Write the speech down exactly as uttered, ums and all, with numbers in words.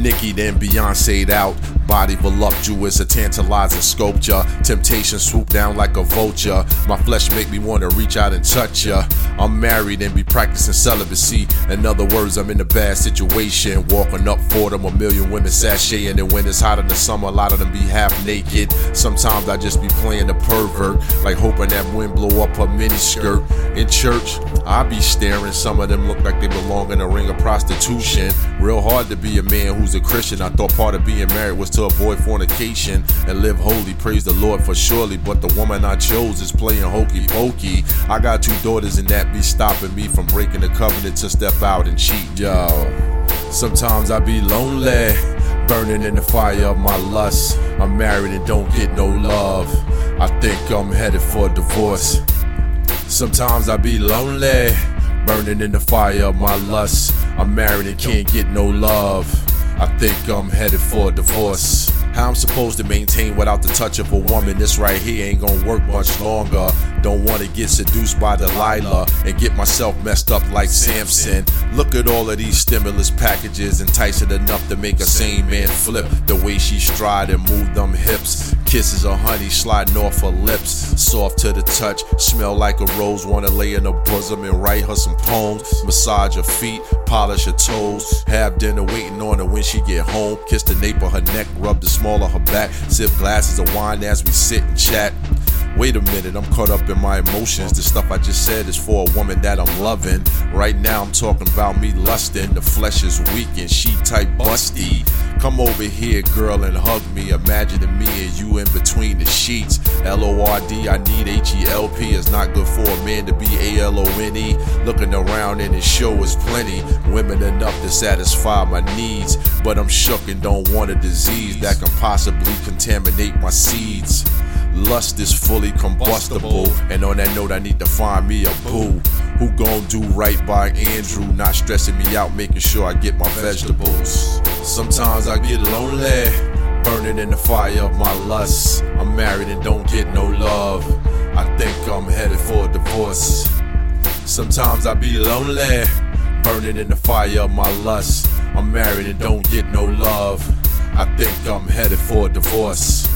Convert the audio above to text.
Nicki then Beyonce'd out. Body voluptuous, a tantalizing sculpture. Temptation swoop down like a vulture. My flesh make me wanna reach out and touch ya. I'm married and be practicing celibacy. In other words, I'm in a bad situation. Walking up for them, a million women sashaying. And when it's hot in the summer, a lot of them be half naked. Sometimes I just be playing the pervert, like hoping that wind blow up her mini skirt. In church, I be staring. Some of them look like they belong in a ring of prostitution. Real hard to be a man who's a Christian. I thought part of being married was to avoid fornication and live holy. Praise the Lord for surely, but the woman I chose is playing hokey pokey. I got two daughters and that be stopping me from breaking the covenant to step out and cheat. Yo, sometimes I be lonely, burning in the fire of my lust. I'm married and don't get no love. I think I'm headed for divorce. Sometimes I be lonely, burning in the fire of my lust. I'm married and can't get no love. I think I'm headed for a divorce. How I'm supposed to maintain without the touch of a woman? This right here ain't gonna work much longer. Don't wanna get seduced by Delilah and get myself messed up like Samson. Look at all of these stimulus packages, enticing enough to make a sane man flip. The way she stride and move them hips, kisses of honey sliding off her lips, soft to the touch, smell like a rose. Wanna lay in her bosom and write her some poems, massage her feet, polish her toes, have dinner waiting on her when she get home, kiss the nape of her neck, rub the small of her back, sip glasses of wine as we sit and chat. Wait a minute, I'm caught up in my emotions. The stuff I just said is for a woman that I'm loving. Right now I'm talking about me lusting. The flesh is weak and she type busty. Come over here, girl, and hug me. Imagining me and you in between the sheets. L O R D, I need H E L P. It's not good for a man to be A L O N E. Looking around and his show is plenty. Women enough to satisfy my needs. But I'm shook and don't want a disease that can possibly contaminate my seeds. Lust is fully combustible, and on that note I need to find me a boo who gon' do right by Andrew, not stressing me out, making sure I get my vegetables. Sometimes I get lonely, burning in the fire of my lust. I'm married and don't get no love. I think I'm headed for a divorce. Sometimes I be lonely, burning in the fire of my lust. I'm married and don't get no love. I think I'm headed for a divorce.